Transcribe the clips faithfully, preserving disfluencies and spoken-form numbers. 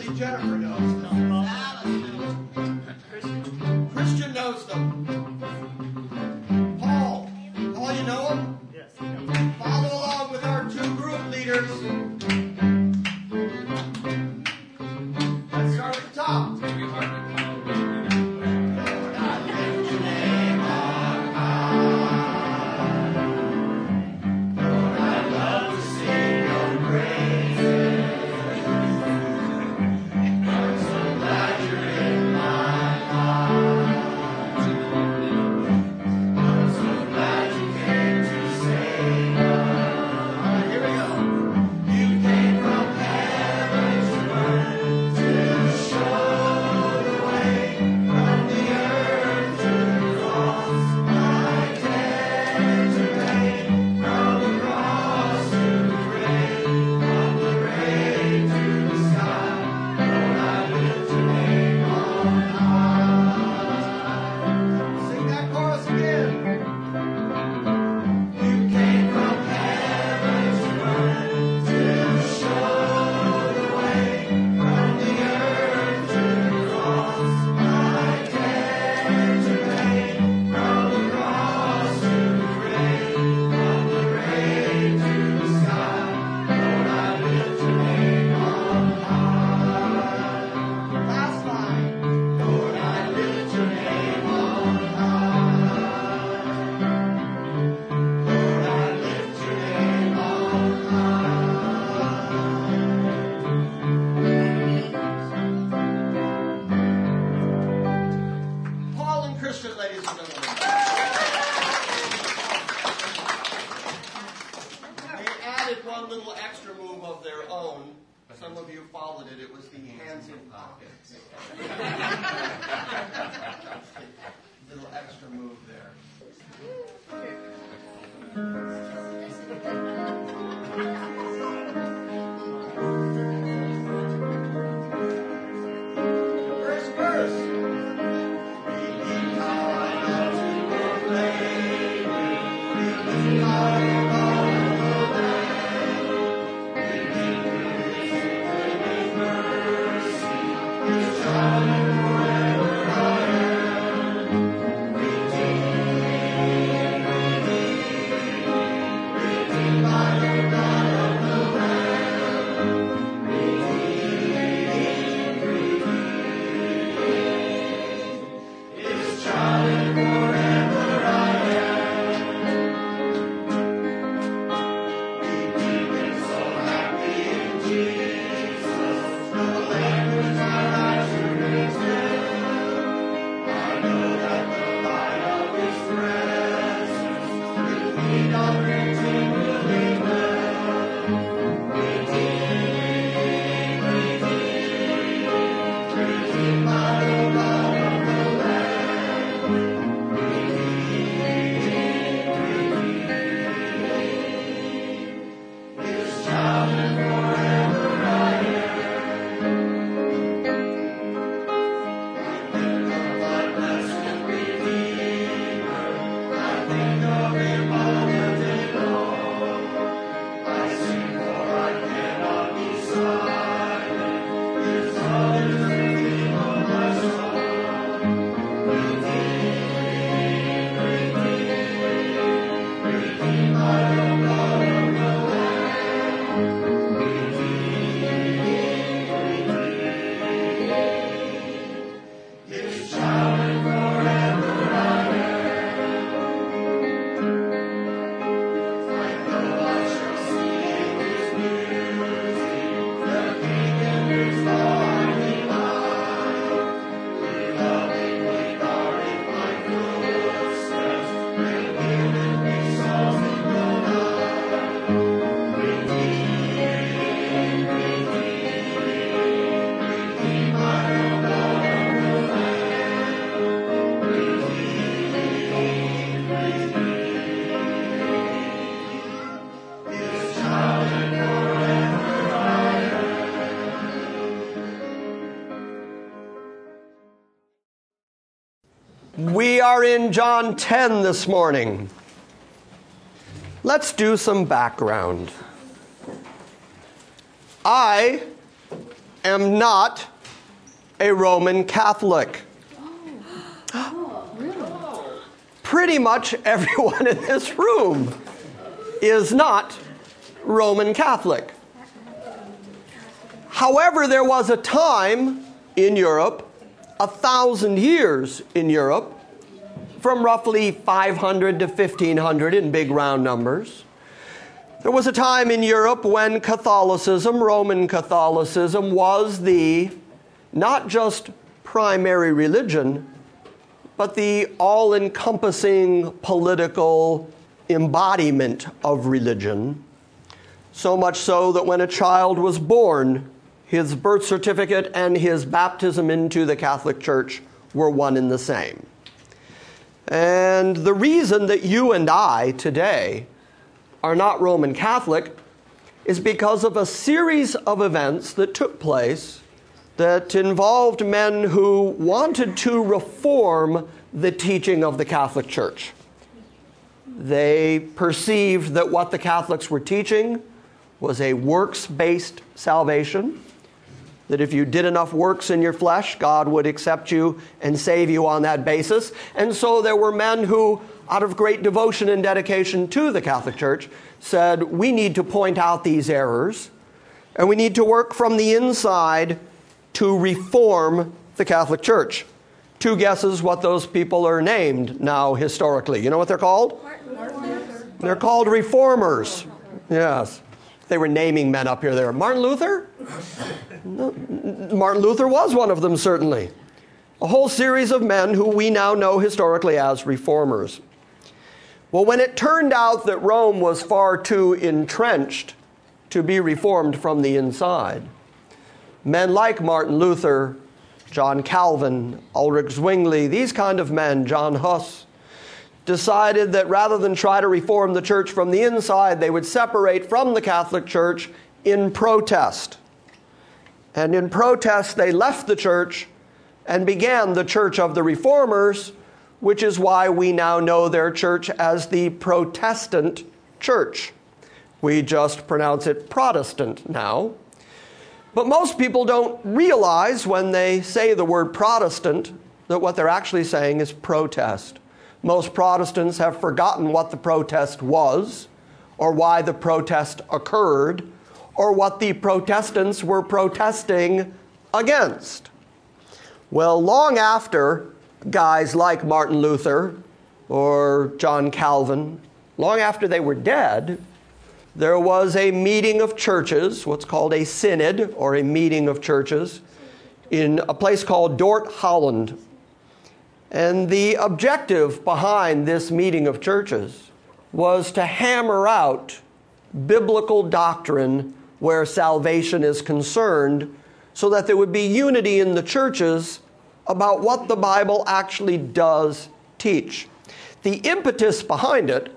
Maybe Jennifer knows them. Christian knows them. Paul, Paul, you know him? Yes. Follow along with our two group leaders. Let's start at the top. We are in John ten this morning. Let's do some background. I am not a Roman Catholic. Oh, really? Pretty much everyone in this room is not Roman Catholic. However, there was a time in Europe, a thousand years in Europe, from roughly five hundred to fifteen hundred in big round numbers. There was a time in Europe when Catholicism, Roman Catholicism, was the not just primary religion, but the all-encompassing political embodiment of religion. So much so that when a child was born, his birth certificate and his baptism into the Catholic Church were one and the same. And the reason that you and I today are not Roman Catholic is because of a series of events that took place that involved men who wanted to reform the teaching of the Catholic Church. They perceived that what the Catholics were teaching was a works-based salvation, that if you did enough works in your flesh, God would accept you and save you on that basis. And so there were men who, out of great devotion and dedication to the Catholic Church, said, we need to point out these errors, and we need to work from the inside to reform the Catholic Church. Two guesses what those people are named now historically. You know what they're called? Martin Luther. They're called reformers. Yes. They were naming men up here. They were Martin Luther? No, Martin Luther was one of them, certainly. A whole series of men who we now know historically as reformers. Well, when it turned out that Rome was far too entrenched to be reformed from the inside, men like Martin Luther, John Calvin, Ulrich Zwingli, these kind of men, John Huss, decided that rather than try to reform the church from the inside, they would separate from the Catholic Church in protest. And in protest, they left the church and began the Church of the Reformers, which is why we now know their church as the Protestant Church. We just pronounce it Protestant now. But most people don't realize when they say the word Protestant that what they're actually saying is protest. Most Protestants have forgotten what the protest was, or why the protest occurred, or what the Protestants were protesting against. Well, long after guys like Martin Luther or John Calvin, long after they were dead, there was a meeting of churches, what's called a synod, or a meeting of churches, in a place called Dort, Holland. And the objective behind this meeting of churches was to hammer out biblical doctrine where salvation is concerned, so that there would be unity in the churches about what the Bible actually does teach. The impetus behind it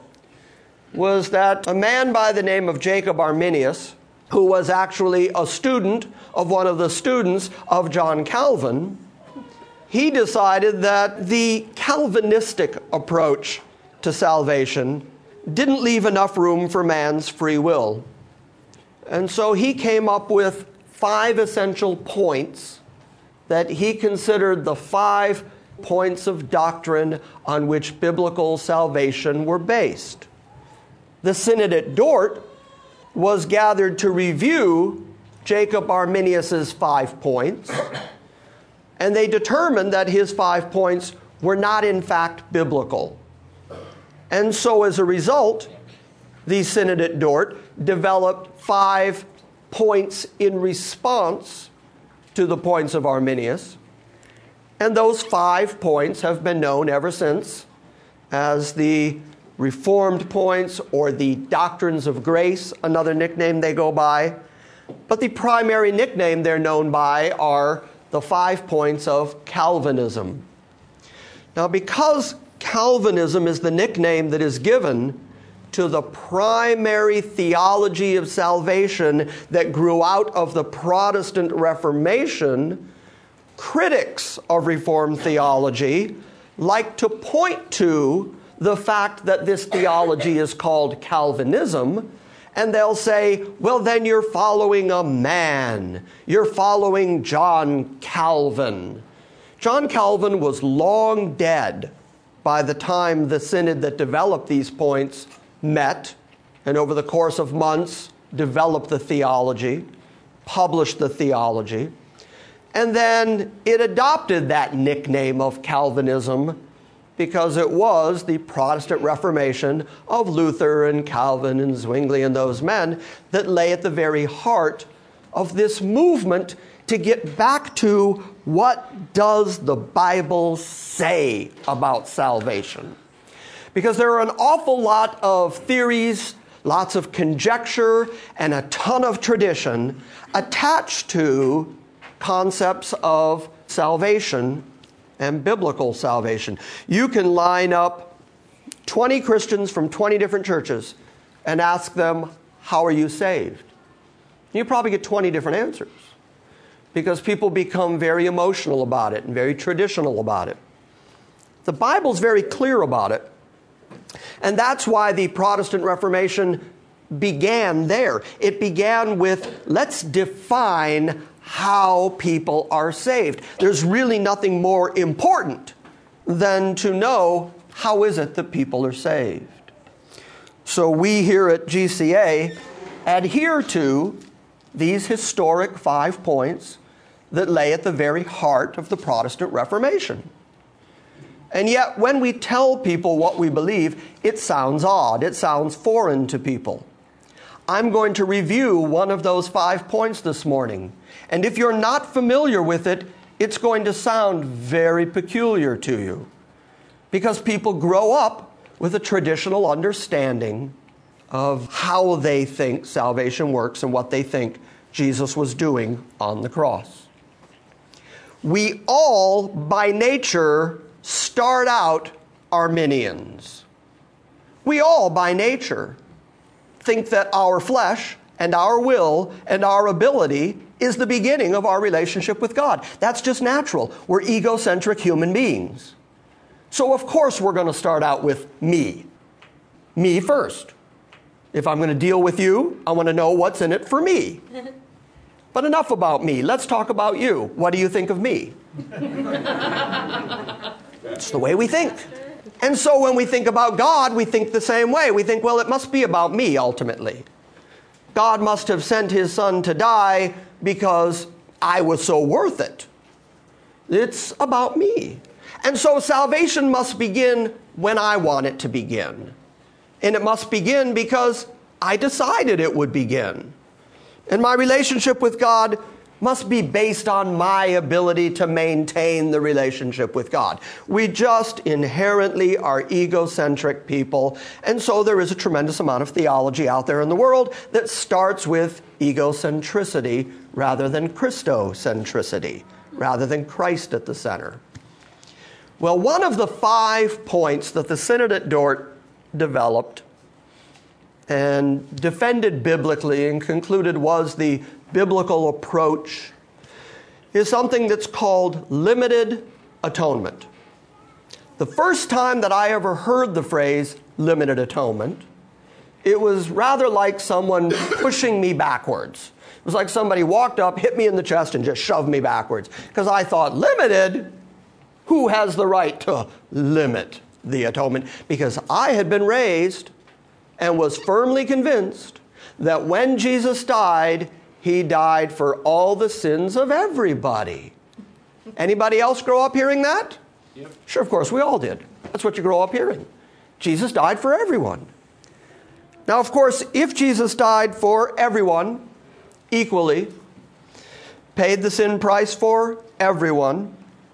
was that a man by the name of Jacob Arminius, who was actually a student of one of the students of John Calvin, he decided that the Calvinistic approach to salvation didn't leave enough room for man's free will. And so he came up with five essential points that he considered the five points of doctrine on which biblical salvation were based. The Synod at Dort was gathered to review Jacob Arminius's five points, and they determined that his five points were not in fact biblical. And so as a result, the Synod at Dort developed five points in response to the points of Arminius. And those five points have been known ever since as the Reformed points, or the doctrines of grace, another nickname they go by. But the primary nickname they're known by are the five points of Calvinism. Now, because Calvinism is the nickname that is given to the primary theology of salvation that grew out of the Protestant Reformation, critics of Reformed theology like to point to the fact that this theology is called Calvinism and they'll say, well, then you're following a man. You're following John Calvin. John Calvin was long dead by the time the synod that developed these points met, and over the course of months developed the theology, published the theology, and then it adopted that nickname of Calvinism because it was the Protestant Reformation of Luther and Calvin and Zwingli and those men that lay at the very heart of this movement to get back to what does the Bible say about salvation. Because there are an awful lot of theories, lots of conjecture, and a ton of tradition attached to concepts of salvation and biblical salvation. You can line up twenty Christians from twenty different churches and ask them, how are you saved? You probably get twenty different answers because people become very emotional about it and very traditional about it. The Bible's very clear about it. And that's why the Protestant Reformation began there. It began with, let's define how people are saved. There's really nothing more important than to know how is it that people are saved. So we here at G C A adhere to these historic five points that lay at the very heart of the Protestant Reformation. And yet, when we tell people what we believe, it sounds odd. It sounds foreign to people. I'm going to review one of those five points this morning. And if you're not familiar with it, it's going to sound very peculiar to you. Because people grow up with a traditional understanding of how they think salvation works and what they think Jesus was doing on the cross. We all, by nature, start out Arminians. We all, by nature, think that our flesh and our will and our ability is the beginning of our relationship with God. That's just natural. We're egocentric human beings. So of course we're going to start out with me. Me first. If I'm going to deal with you, I want to know what's in it for me. But enough about me. Let's talk about you. What do you think of me? It's the way we think. And so when we think about God, we think the same way. We think, well, it must be about me ultimately. God must have sent his son to die because I was so worth it. It's about me. And so salvation must begin when I want it to begin. And it must begin because I decided it would begin. And my relationship with God must be based on my ability to maintain the relationship with God. We just inherently are egocentric people, and so there is a tremendous amount of theology out there in the world that starts with egocentricity rather than Christocentricity, rather than Christ at the center. Well, one of the five points that the Synod at Dort developed and defended biblically and concluded was the biblical approach is something that's called limited atonement. The first time that I ever heard the phrase limited atonement, it was rather like someone pushing me backwards. It was like somebody walked up, hit me in the chest, and just shoved me backwards. Because I thought, limited? Who has the right to limit the atonement? Because I had been raised and was firmly convinced that when Jesus died, he died for all the sins of everybody. Anybody else grow up hearing that? Yep. Sure, of course, we all did. That's what you grow up hearing. Jesus died for everyone. Now, of course, if Jesus died for everyone equally, paid the sin price for everyone,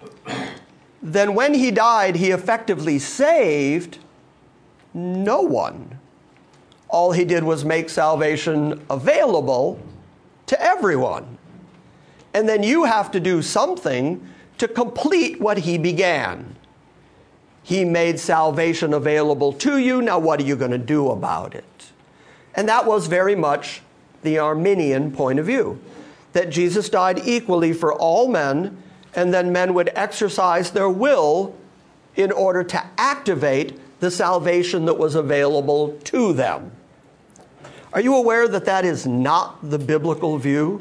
then when he died, he effectively saved no one. All he did was make salvation available to everyone. And then you have to do something to complete what he began. He made salvation available to you. Now what are you going to do about it? And that was very much the Arminian point of view, that Jesus died equally for all men, and then men would exercise their will in order to activate the salvation that was available to them. Are you aware that that is not the biblical view?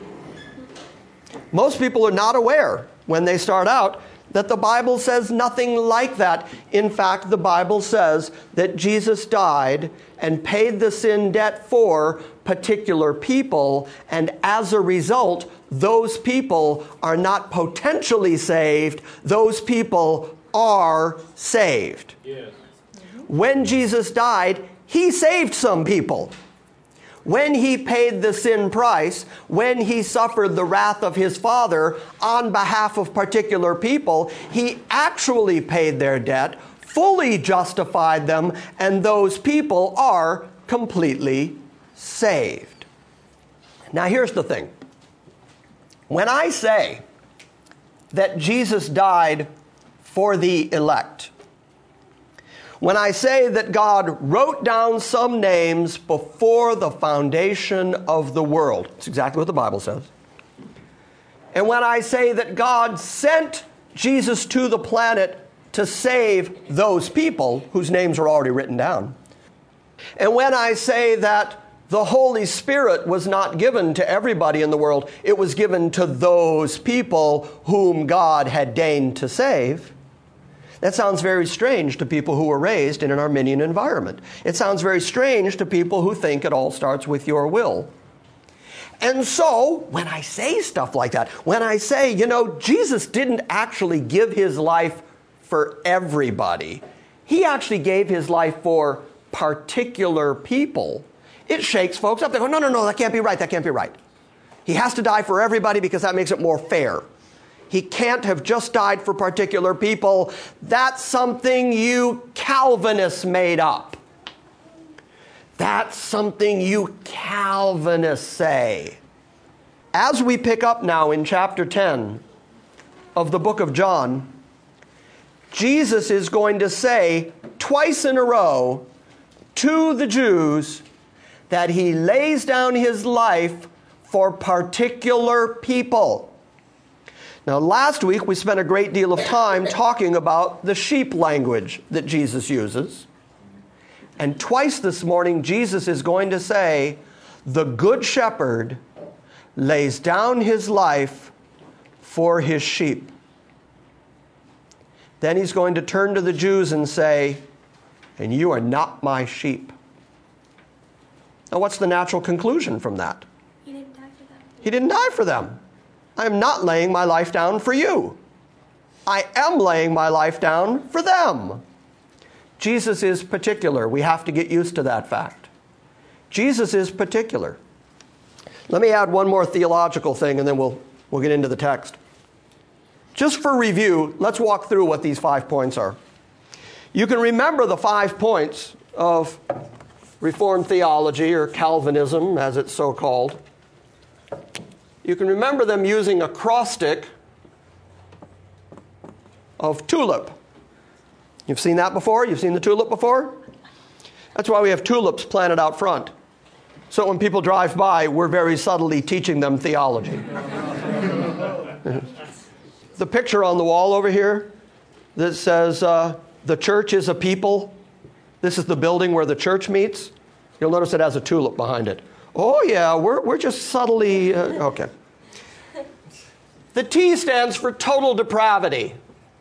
Most people are not aware when they start out that the Bible says nothing like that. In fact, the Bible says that Jesus died and paid the sin debt for particular people, and as a result, those people are not potentially saved. Those people are saved. Yes. When Jesus died, he saved some people. When he paid the sin price, when he suffered the wrath of his Father on behalf of particular people, he actually paid their debt, fully justified them, and those people are completely saved. Now here's the thing. When I say that Jesus died for the elect, when I say that God wrote down some names before the foundation of the world, it's exactly what the Bible says. And when I say that God sent Jesus to the planet to save those people whose names are already written down, and when I say that the Holy Spirit was not given to everybody in the world, it was given to those people whom God had deigned to save, that sounds very strange to people who were raised in an Arminian environment. It sounds very strange to people who think it all starts with your will. And so, when I say stuff like that, when I say, you know, Jesus didn't actually give his life for everybody. He actually gave his life for particular people. It shakes folks up. They go, no, no, no, that can't be right. That can't be right. He has to die for everybody because that makes it more fair. He can't have just died for particular people. That's something you Calvinists made up. That's something you Calvinists say. As we pick up now in chapter ten of the book of John, Jesus is going to say twice in a row to the Jews that he lays down his life for particular people. Now, last week we spent a great deal of time talking about the sheep language that Jesus uses. And twice this morning, Jesus is going to say, the good shepherd lays down his life for his sheep. Then he's going to turn to the Jews and say, and you are not my sheep. Now, what's the natural conclusion from that? He didn't die for them. He didn't die for them. I am not laying my life down for you. I am laying my life down for them. Jesus is particular. We have to get used to that fact. Jesus is particular. Let me add one more theological thing and then we'll, we'll get into the text. Just for review, let's walk through what these five points are. You can remember the five points of Reformed theology, or Calvinism as it's so called. You can remember them using a acrostic of tulip. You've seen that before? You've seen the tulip before? That's why we have tulips planted out front. So when people drive by, we're very subtly teaching them theology. The picture on the wall over here that says, uh, the church is a people. This is the building where the church meets. You'll notice it has a tulip behind it. Oh, yeah, we're, we're just subtly, uh, okay. The T stands for total depravity.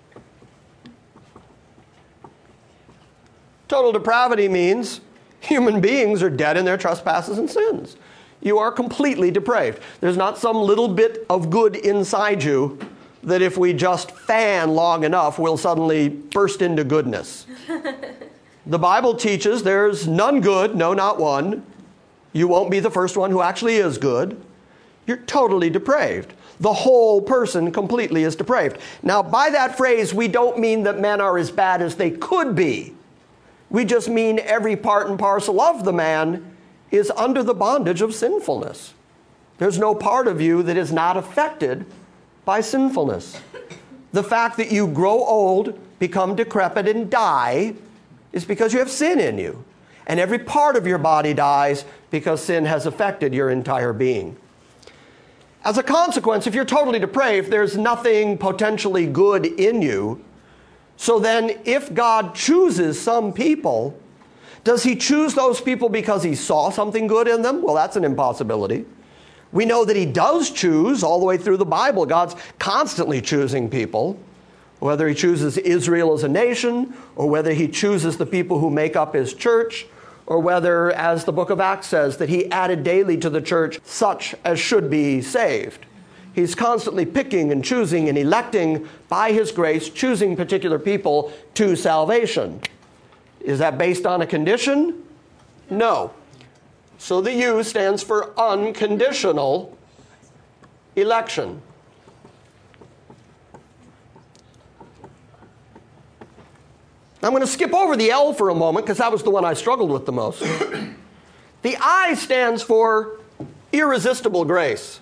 Total depravity means human beings are dead in their trespasses and sins. You are completely depraved. There's not some little bit of good inside you that if we just fan long enough, we'll suddenly burst into goodness. The Bible teaches there's none good, no, not one. You won't be the first one who actually is good. You're totally depraved. The whole person completely is depraved. Now, by that phrase, we don't mean that men are as bad as they could be. We just mean every part and parcel of the man is under the bondage of sinfulness. There's no part of you that is not affected by sinfulness. The fact that you grow old, become decrepit, and die is because you have sin in you. And every part of your body dies because sin has affected your entire being. As a consequence, if you're totally depraved, there's nothing potentially good in you. So then, if God chooses some people Does he choose those people because he saw something good in them? Well, that's an impossibility. We know that he does choose all the way through the Bible. God's constantly choosing people, whether he chooses Israel as a nation, or whether he chooses the people who make up his church, or whether, as the book of Acts says, that he added daily to the church such as should be saved. He's constantly picking and choosing and electing by his grace, choosing particular people to salvation. Is that based on a condition? No. So the U stands for unconditional election. I'm going to skip over the L for a moment because that was the one I struggled with the most. The I stands for irresistible grace.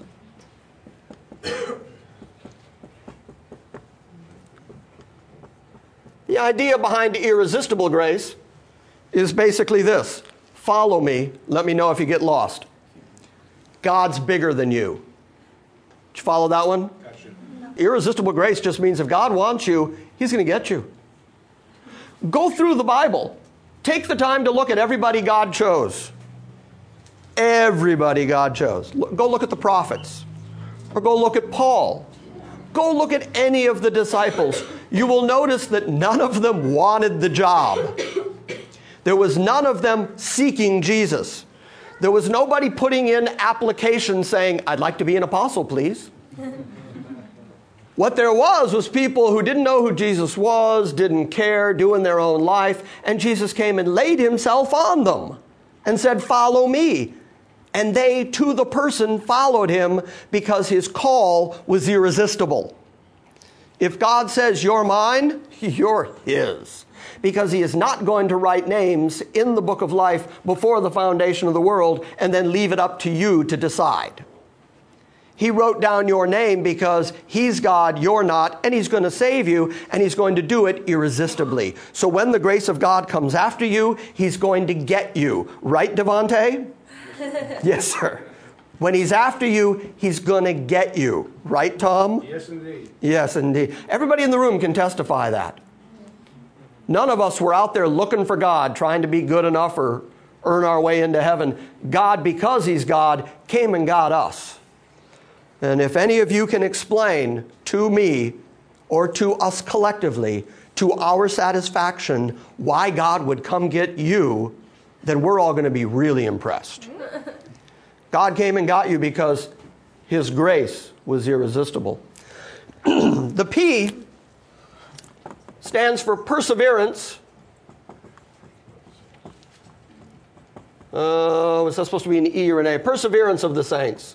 The idea behind irresistible grace is basically this. Follow me. Let me know if you get lost. God's bigger than you. Did you follow that one? Gotcha. No. Irresistible grace just means if God wants you, he's going to get you. Go through the Bible. Take the time to look at everybody God chose. Everybody God chose. Go look at the prophets. Or go look at Paul. Go look at any of the disciples. You will notice that none of them wanted the job. There was none of them seeking Jesus. There was nobody putting in applications saying, I'd like to be an apostle, please. What there was was people who didn't know who Jesus was, didn't care, doing their own life, and Jesus came and laid himself on them and said, follow me. And they, to the person, followed him because his call was irresistible. If God says, you're mine, you're his. Because he is not going to write names in the book of life before the foundation of the world and then leave it up to you to decide. He wrote down your name because he's God, you're not, and he's going to save you, and he's going to do it irresistibly. So when the grace of God comes after you, he's going to get you. Right, Devontae? Yes, sir. When he's after you, he's going to get you. Right, Tom? Yes, indeed. Yes, indeed. Everybody in the room can testify that. None of us were out there looking for God, trying to be good enough or earn our way into heaven. God, because he's God, came and got us. And if any of you can explain to me or to us collectively, to our satisfaction, why God would come get you, then we're all going to be really impressed. God came and got you because his grace was irresistible. The P stands for perseverance. Uh, was that supposed to be an E or an A? Perseverance of the saints.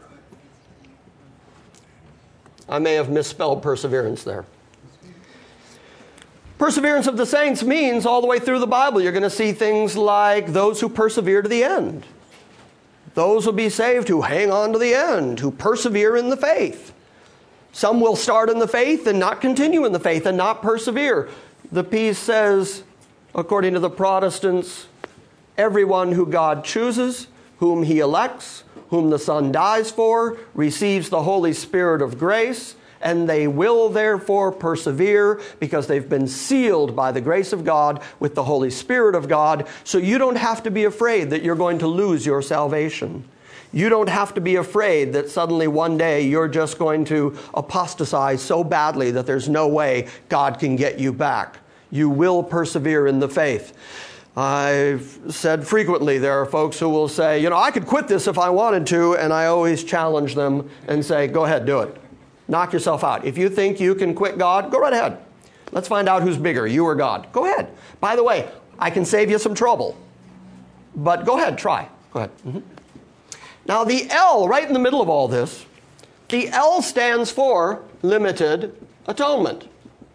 I may have misspelled perseverance there. Perseverance of the saints means all the way through the Bible, you're going to see things like those who persevere to the end. Those will be saved who hang on to the end, who persevere in the faith. Some will start in the faith and not continue in the faith and not persevere. The piece says, according to the Protestants, everyone who God chooses, whom he elects, whom the Son dies for, receives the Holy Spirit of grace, and they will therefore persevere because they've been sealed by the grace of God with the Holy Spirit of God. So you don't have to be afraid that you're going to lose your salvation. You don't have to be afraid that suddenly one day you're just going to apostatize so badly that there's no way God can get you back. You will persevere in the faith. I've said frequently there are folks who will say, you know, I could quit this if I wanted to, and I always challenge them and say, go ahead, do it. Knock yourself out. If you think you can quit God, go right ahead. Let's find out who's bigger, you or God. Go ahead. By the way, I can save you some trouble. But go ahead, try. Go ahead. Mm-hmm. Now the L, right in the middle of all this, the L stands for limited atonement.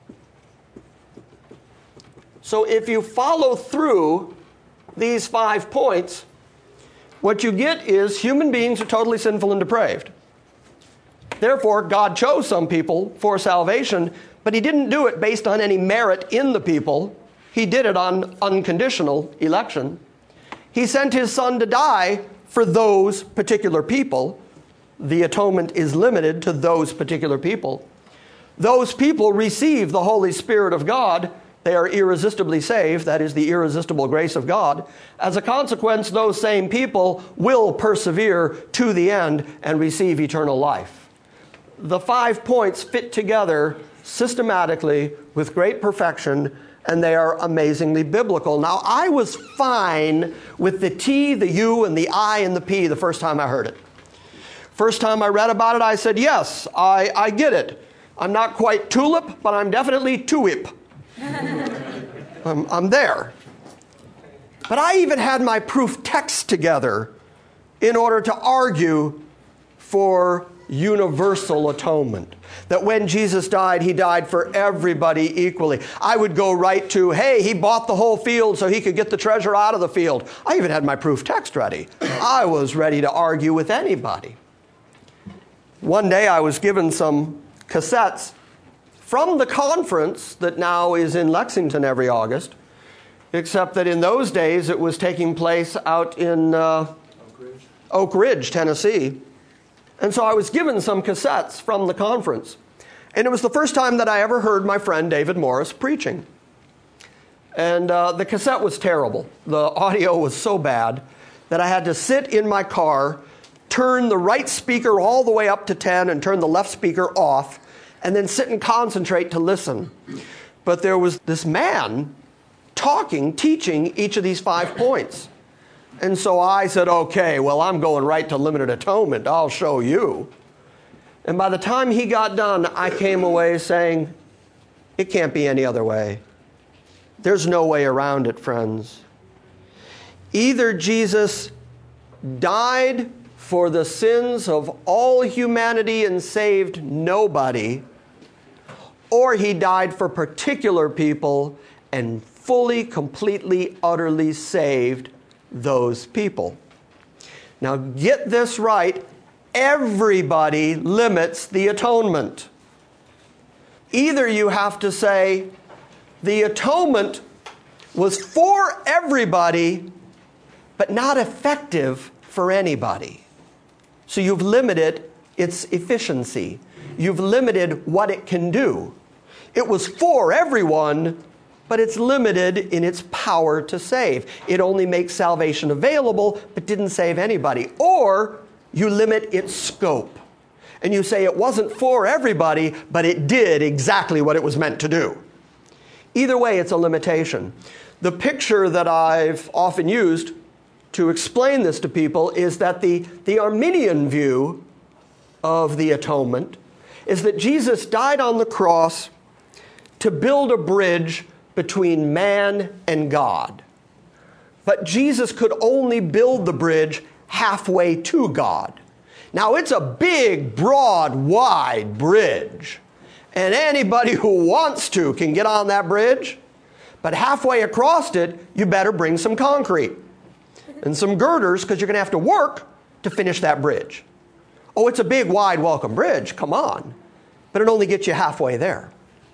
So if you follow through these five points, what you get is human beings are totally sinful and depraved. Therefore, God chose some people for salvation, but he didn't do it based on any merit in the people. He did it on unconditional election. He sent his Son to die for those particular people. The atonement is limited to those particular people. Those people receive the Holy Spirit of God they are irresistibly saved, that is the irresistible grace of God. As a consequence, those same people will persevere to the end and receive eternal life. The five points fit together systematically with great perfection, and they are amazingly biblical. Now, I was fine with the T, the U, and the I, and the P the first time I heard it. First time I read about it, I said, yes, I, I get it. I'm not quite tulip, but I'm definitely tuip. I'm, I'm there. But I even had my proof text together in order to argue for universal atonement. That when Jesus died, he died for everybody equally. I would go right to, hey, he bought the whole field so he could get the treasure out of the field. I even had my proof text ready. I was ready to argue with anybody. One day I was given some cassettes from the conference that now is in Lexington every August, except that in those days it was taking place out in uh, Oak Ridge. Oak Ridge, Tennessee. And so I was given some cassettes from the conference. And it was the first time that I ever heard my friend David Morris preaching. And uh, the cassette was terrible. The audio was so bad that I had to sit in my car, turn the right speaker all the way up to ten and turn the left speaker off, and then sit and concentrate to listen. But there was this man talking, teaching each of these five points. And so I said, okay, well, I'm going right to limited atonement. I'll show you. And by the time he got done, I came away saying, it can't be any other way. There's no way around it, friends. Either Jesus died for the sins of all humanity and saved nobody, or he died for particular people and fully, completely, utterly saved those people. Now get this right. Everybody limits the atonement. Either you have to say the atonement was for everybody, but not effective for anybody. So you've limited its efficiency. You've limited what it can do. It was for everyone, but it's limited in its power to save. It only makes salvation available, but didn't save anybody. Or you limit its scope. And you say it wasn't for everybody, but it did exactly what it was meant to do. Either way, it's a limitation. The picture that I've often used to explain this to people is that the, the Arminian view of the atonement is that Jesus died on the cross to build a bridge between man and God. But Jesus could only build the bridge halfway to God. Now, it's a big, broad, wide bridge. And anybody who wants to can get on that bridge. But halfway across it, you better bring some concrete and some girders, because you're going to have to work to finish that bridge. Oh, it's a big, wide, welcome bridge. Come on. But it only gets you halfway there.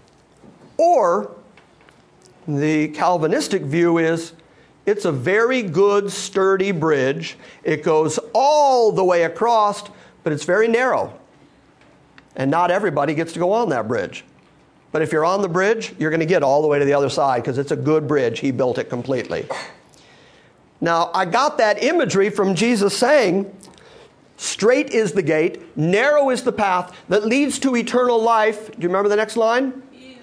Or the Calvinistic view is it's a very good, sturdy bridge. It goes all the way across, but it's very narrow. And not everybody gets to go on that bridge. But if you're on the bridge, you're going to get all the way to the other side because it's a good bridge. He built it completely. Now, I got that imagery from Jesus saying, straight is the gate, narrow is the path that leads to eternal life. Do you remember the next line?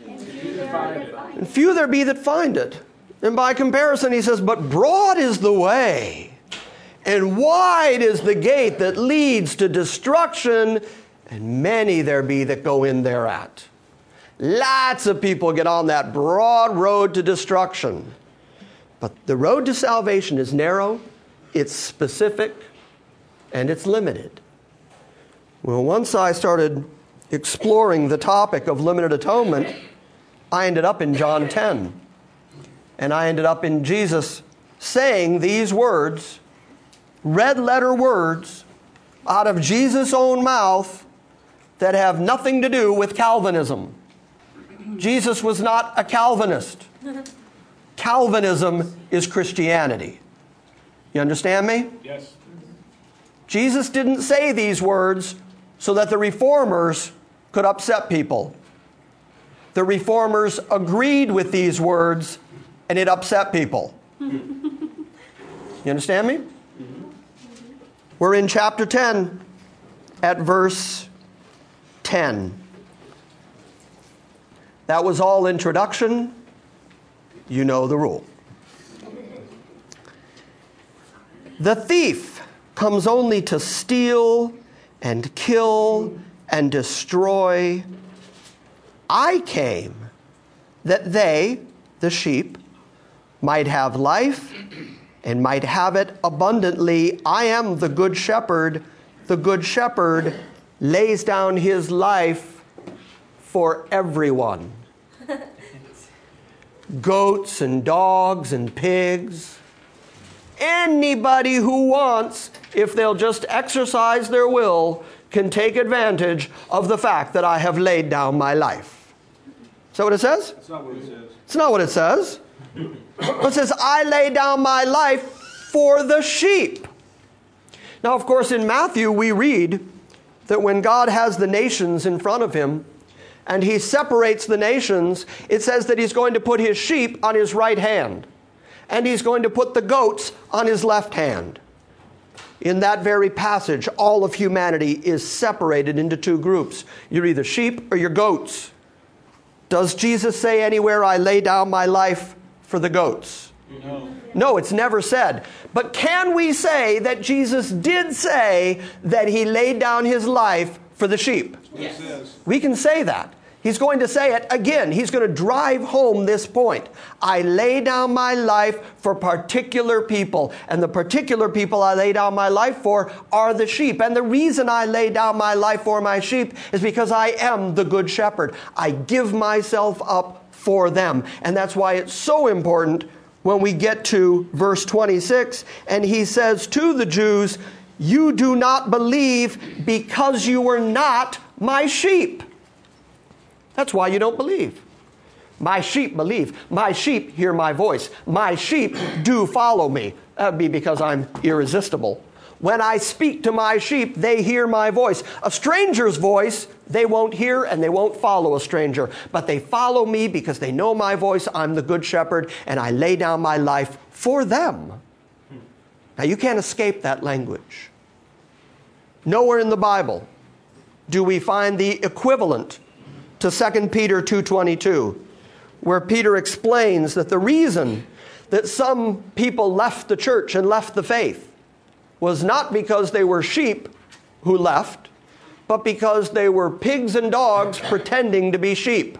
And few there be that find it. And by comparison, he says, but broad is the way, and wide is the gate that leads to destruction, and many there be that go in thereat. Lots of people get on that broad road to destruction. But the road to salvation is narrow, it's specific, and it's limited. Well, once I started exploring the topic of limited atonement, I ended up in John ten. And I ended up in Jesus saying these words, red letter words, out of Jesus' own mouth that have nothing to do with Calvinism. Jesus was not a Calvinist. Calvinism is Christianity. You understand me? Yes. Jesus didn't say these words so that the reformers could upset people. the reformers agreed with these words and it upset people. You understand me? We're in chapter ten at verse ten. That was all introduction. You know the rule. The thief comes only to steal and kill and destroy. I came that they, the sheep, might have life and might have it abundantly. I am the good shepherd. The good shepherd lays down his life for everyone. Goats and dogs and pigs. Anybody who wants, if they'll just exercise their will, can take advantage of the fact that I have laid down my life. Is that what it says? That's not what it says. It's not what it says. It says, I lay down my life for the sheep. Now, of course, in Matthew, we read that when God has the nations in front of him, and he separates the nations, it says that he's going to put his sheep on his right hand, and he's going to put the goats on his left hand. In that very passage, all of humanity is separated into two groups. You're either sheep or you're goats. Does Jesus say anywhere, I lay down my life for the goats? No. No, it's never said. But can we say that Jesus did say that he laid down his life for the sheep? Yes. We can say that. He's going to say it again. He's going to drive home this point. I lay down my life for particular people. And the particular people I lay down my life for are the sheep. And the reason I lay down my life for my sheep is because I am the good shepherd. I give myself up for them. And that's why it's so important when we get to verse twenty-six. And he says to the Jews, you do not believe because you were not my sheep. That's why you don't believe. My sheep believe. My sheep hear my voice. My sheep do follow me. That would be because I'm irresistible. When I speak to my sheep, they hear my voice. A stranger's voice, they won't hear and they won't follow a stranger. But they follow me because they know my voice. I'm the good shepherd and I lay down my life for them. Now you can't escape that language. Nowhere in the Bible do we find the equivalent to Second Peter two twenty-two, where Peter explains that the reason that some people left the church and left the faith was not because they were sheep who left, but because they were pigs and dogs pretending to be sheep.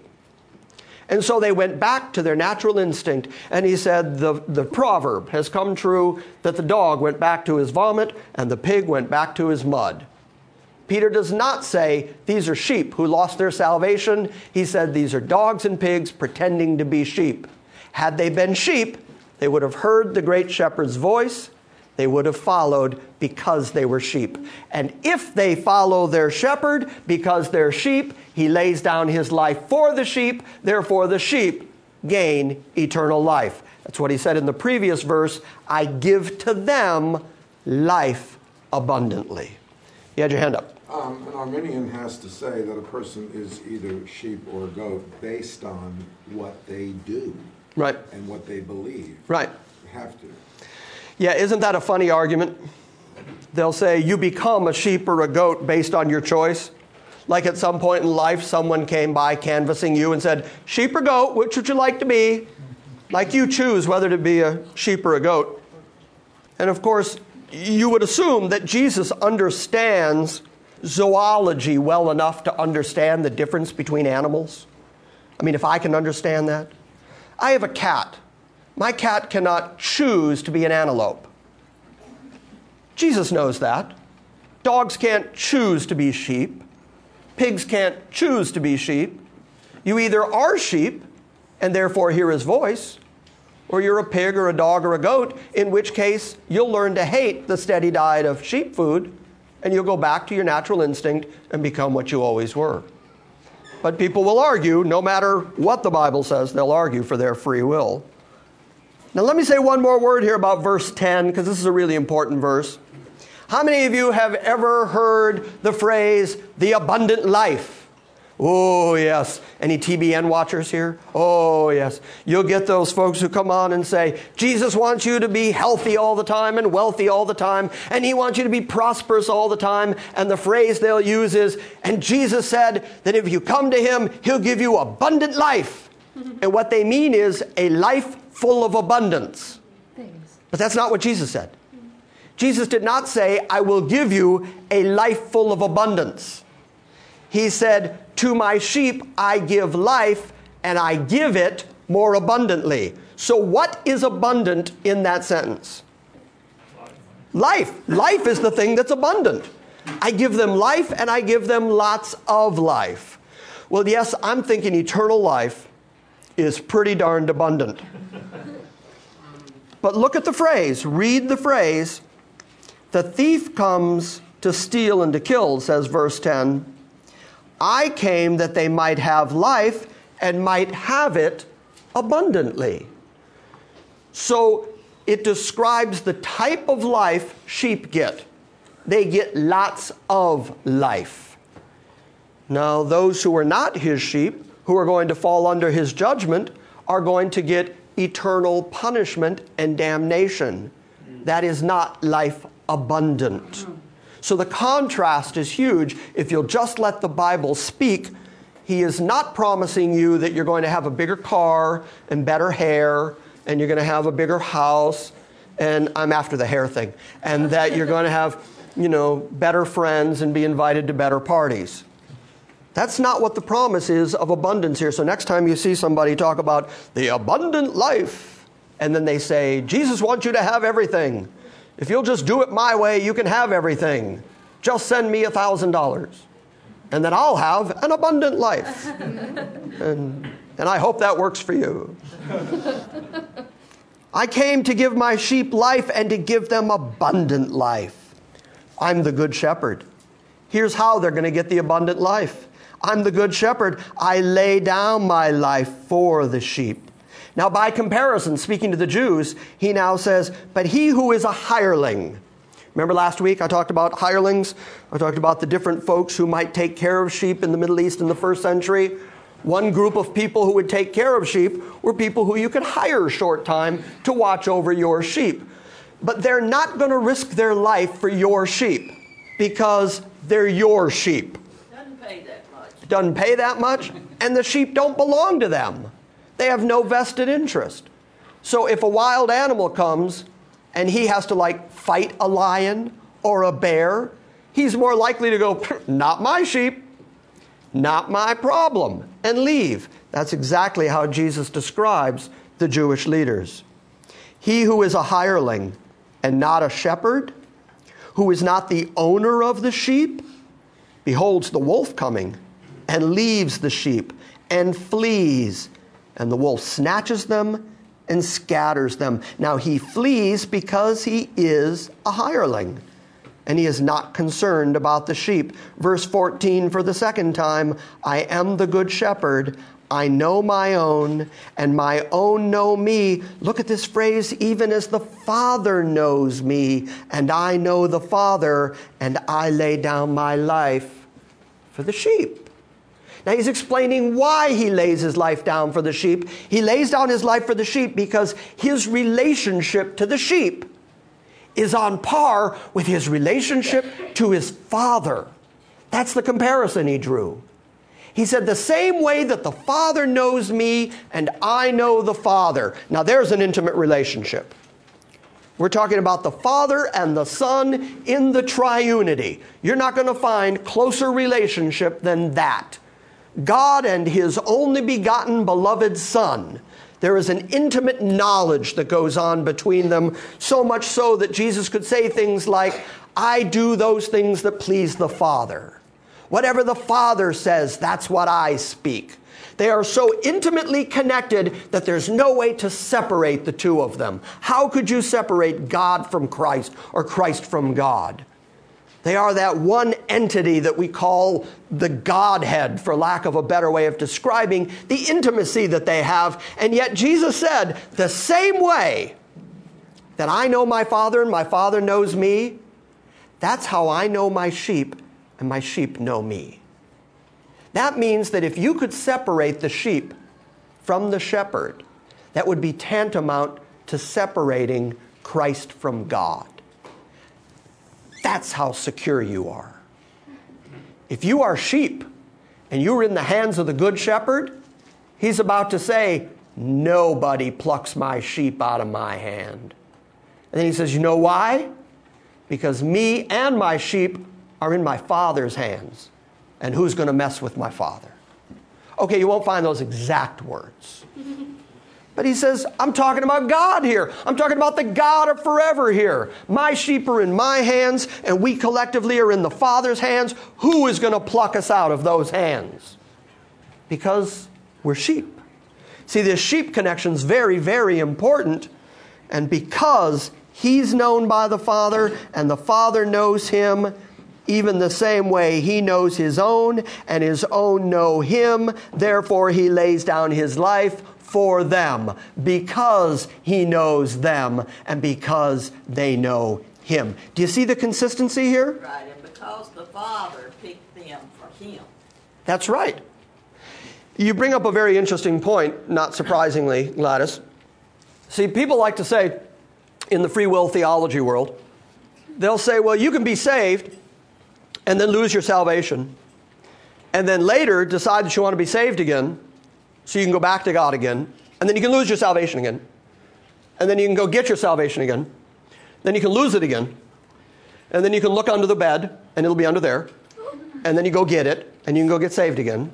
And so they went back to their natural instinct. And he said the, the proverb has come true that the dog went back to his vomit and the pig went back to his mud. Peter does not say these are sheep who lost their salvation. He said these are dogs and pigs pretending to be sheep. Had they been sheep, they would have heard the great shepherd's voice. They would have followed because they were sheep. And if they follow their shepherd because they're sheep, he lays down his life for the sheep. Therefore, the sheep gain eternal life. That's what he said in the previous verse. I give to them life abundantly. You had your hand up. Um, an Arminian has to say that a person is either sheep or goat based on what they do. Right. And what they believe. Right. They have to. Yeah, isn't that a funny argument? They'll say you become a sheep or a goat based on your choice. Like at some point in life, someone came by canvassing you and said, sheep or goat, which would you like to be? Like you choose whether to be a sheep or a goat. And of course, you would assume that Jesus understands zoology well enough to understand the difference between animals. I mean, if I can understand that. I have a cat. My cat cannot choose to be an antelope. Jesus knows that. Dogs can't choose to be sheep. Pigs can't choose to be sheep. You either are sheep and therefore hear his voice, or you're a pig or a dog or a goat, in which case you'll learn to hate the steady diet of sheep food and you'll go back to your natural instinct and become what you always were. But people will argue, no matter what the Bible says, they'll argue for their free will. Now let me say one more word here about verse ten, because this is a really important verse. How many of you have ever heard the phrase, the abundant life? Oh, yes. Any T B N watchers here? Oh, yes. You'll get those folks who come on and say, Jesus wants you to be healthy all the time and wealthy all the time, and he wants you to be prosperous all the time. And the phrase they'll use is, and Jesus said that if you come to him, he'll give you abundant life. And what they mean is a life full of abundance. Things. But that's not what Jesus said. Jesus did not say, I will give you a life full of abundance. He said, to my sheep I give life, and I give it more abundantly. So what is abundant in that sentence? Life. Life is the thing that's abundant. I give them life, and I give them lots of life. Well, yes, I'm thinking eternal life is pretty darned abundant. But look at the phrase. Read the phrase. The thief comes to steal and to kill, says verse ten. I came that they might have life and might have it abundantly. So it describes the type of life sheep get. They get lots of life. Now, those who are not his sheep, who are going to fall under his judgment, are going to get eternal punishment and damnation. That is not life abundant. So the contrast is huge. If you'll just let the Bible speak, he is not promising you that you're going to have a bigger car and better hair, and you're going to have a bigger house, and I'm after the hair thing, and that you're going to have, you know, better friends and be invited to better parties. That's not what the promise is of abundance here. So next time you see somebody talk about the abundant life, and then they say, Jesus wants you to have everything. If you'll just do it my way, you can have everything. Just send me a thousand dollars, and then I'll have an abundant life. and, and I hope that works for you. I came to give my sheep life and to give them abundant life. I'm the good shepherd. Here's how they're going to get the abundant life. I'm the good shepherd. I lay down my life for the sheep. Now, by comparison, speaking to the Jews, he now says, but he who is a hireling. Remember last week I talked about hirelings? I talked about the different folks who might take care of sheep in the Middle East in the first century. One group of people who would take care of sheep were people who you could hire a short time to watch over your sheep. But they're not going to risk their life for your sheep because they're your sheep. Doesn't pay that much. Doesn't pay that much, and the sheep don't belong to them. They have no vested interest. So if a wild animal comes and he has to like fight a lion or a bear, he's more likely to go, not my sheep, not my problem, and leave. That's exactly how Jesus describes the Jewish leaders. He who is a hireling and not a shepherd, who is not the owner of the sheep, beholds the wolf coming and leaves the sheep and flees. And the wolf snatches them and scatters them. Now he flees because he is a hireling, and he is not concerned about the sheep. Verse fourteen, for the second time, I am the good shepherd. I know my own, and my own know me. Look at this phrase, even as the Father knows me, and I know the Father, and I lay down my life for the sheep. Now he's explaining why he lays his life down for the sheep. He lays down his life for the sheep because his relationship to the sheep is on par with his relationship to his Father. That's the comparison he drew. He said, the same way that the Father knows me and I know the Father. Now there's an intimate relationship. We're talking about the Father and the Son in the triunity. You're not going to find closer relationship than that. God and his only begotten beloved Son. There is an intimate knowledge that goes on between them, so much so that Jesus could say things like, I do those things that please the Father. Whatever the Father says, that's what I speak. They are so intimately connected that there's no way to separate the two of them. How could you separate God from Christ or Christ from God? They are that one entity that we call the Godhead, for lack of a better way of describing the intimacy that they have. And yet Jesus said, the same way that I know my Father and my Father knows me, that's how I know my sheep and my sheep know me. That means that if you could separate the sheep from the shepherd, that would be tantamount to separating Christ from God. That's how secure you are. If you are sheep and you're in the hands of the good shepherd, he's about to say, nobody plucks my sheep out of my hand. And then he says, you know why? Because me and my sheep are in my Father's hands. And who's going to mess with my Father? Okay, you won't find those exact words. But he says, I'm talking about God here. I'm talking about the God of forever here. My sheep are in my hands, and we collectively are in the Father's hands. Who is going to pluck us out of those hands? Because we're sheep. See, this sheep connection is very, very important. And because he's known by the Father, and the Father knows him, even the same way he knows his own, and his own know him, therefore he lays down his life for them, because he knows them, and because they know him. Do you see the consistency here? Right, and because the Father picked them for him. That's right. You bring up a very interesting point, not surprisingly, Gladys. See, people like to say, in the free will theology world, they'll say, well, you can be saved and then lose your salvation, and then later decide that you want to be saved again, so you can go back to God again, and then you can lose your salvation again, and then you can go get your salvation again, then you can lose it again, and then you can look under the bed, and it'll be under there, and then you go get it, and you can go get saved again.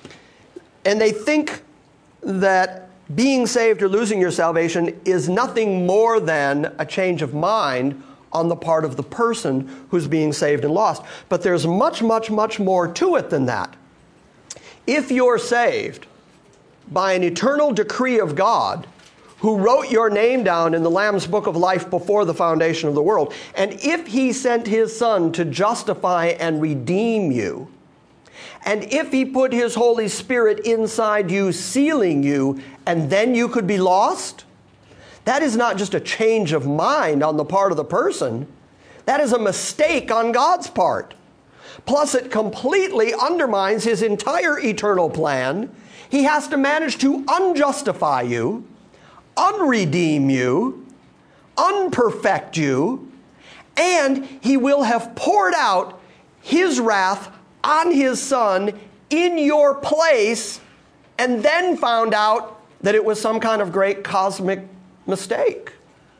And they think that being saved or losing your salvation is nothing more than a change of mind on the part of the person who's being saved and lost. But there's much, much, much more to it than that. If you're saved by an eternal decree of God, who wrote your name down in the Lamb's Book of Life before the foundation of the world, and if he sent his Son to justify and redeem you, and if he put his Holy Spirit inside you, sealing you, and then you could be lost, that is not just a change of mind on the part of the person. That is a mistake on God's part. Plus, it completely undermines his entire eternal plan. He has to manage to unjustify you, unredeem you, unperfect you, and he will have poured out his wrath on his Son in your place, and then found out that it was some kind of great cosmic mistake,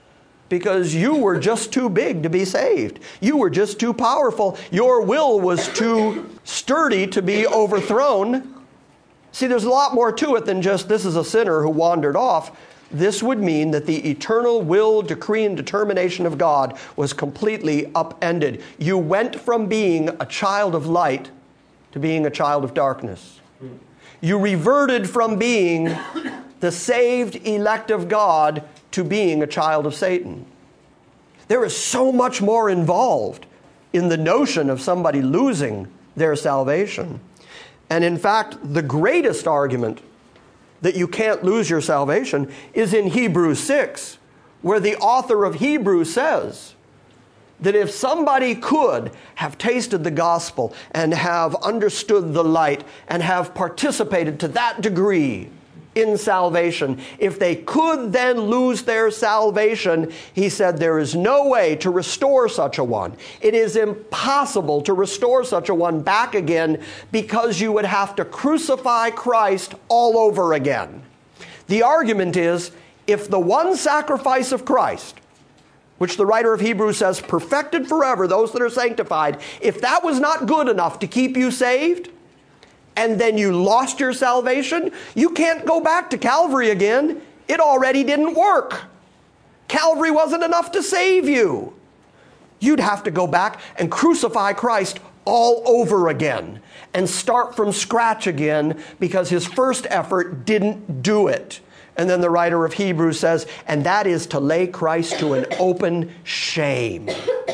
because you were just too big to be saved. You were just too powerful. Your will was too sturdy to be overthrown. See, there's a lot more to it than just this is a sinner who wandered off. This would mean that the eternal will, decree, and determination of God was completely upended. You went from being a child of light to being a child of darkness. You reverted from being the saved elect of God to being a child of Satan. There is so much more involved in the notion of somebody losing their salvation. And in fact, the greatest argument that you can't lose your salvation is in Hebrews six, where the author of Hebrews says that if somebody could have tasted the gospel and have understood the light and have participated to that degree in salvation, if they could then lose their salvation, he said there is no way to restore such a one. It is impossible to restore such a one back again, because you would have to crucify Christ all over again. The argument is, if the one sacrifice of Christ, which the writer of Hebrews says perfected forever those that are sanctified, if that was not good enough to keep you saved, and then you lost your salvation, you can't go back to Calvary again. It already didn't work. Calvary wasn't enough to save you. You'd have to go back and crucify Christ all over again and start from scratch again, because his first effort didn't do it. And then the writer of Hebrews says, and that is to lay Christ to an open shame.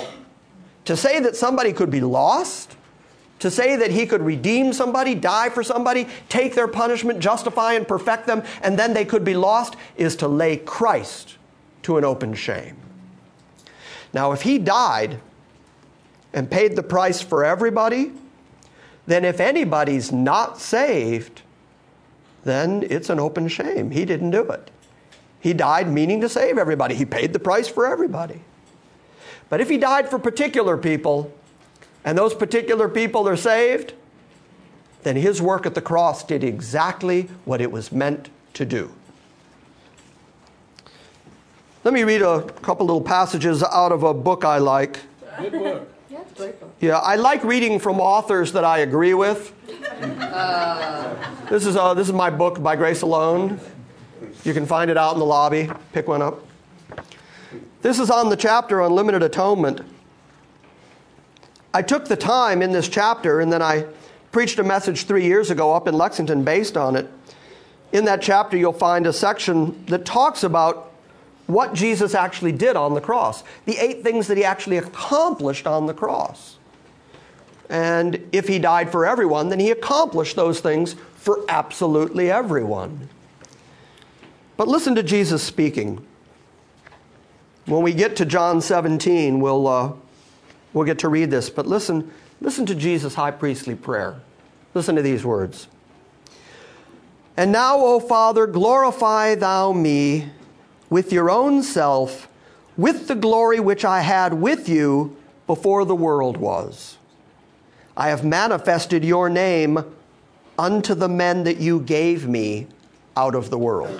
To say that somebody could be lost, to say that he could redeem somebody, die for somebody, take their punishment, justify and perfect them, and then they could be lost, is to lay Christ to an open shame. Now, if he died and paid the price for everybody, then if anybody's not saved, then it's an open shame. He didn't do it. He died meaning to save everybody. He paid the price for everybody. But if he died for particular people, and those particular people are saved, then his work at the cross did exactly what it was meant to do. Let me read a couple little passages out of a book I like. Good book. Yeah, it's a great book. Yeah, I like reading from authors that I agree with. This is uh, this is my book, By Grace Alone. You can find it out in the lobby. Pick one up. This is on the chapter on limited atonement. I took the time in this chapter, and then I preached a message three years ago up in Lexington based on it. In that chapter, you'll find a section that talks about what Jesus actually did on the cross. The eight things that he actually accomplished on the cross. And if he died for everyone, then he accomplished those things for absolutely everyone. But listen to Jesus speaking. When we get to John seventeen, we'll, uh, we'll get to read this. But listen, listen to Jesus' high priestly prayer. Listen to these words. And now, O Father, glorify thou me with your own self, with the glory which I had with you before the world was. I have manifested your name unto the men that you gave me out of the world.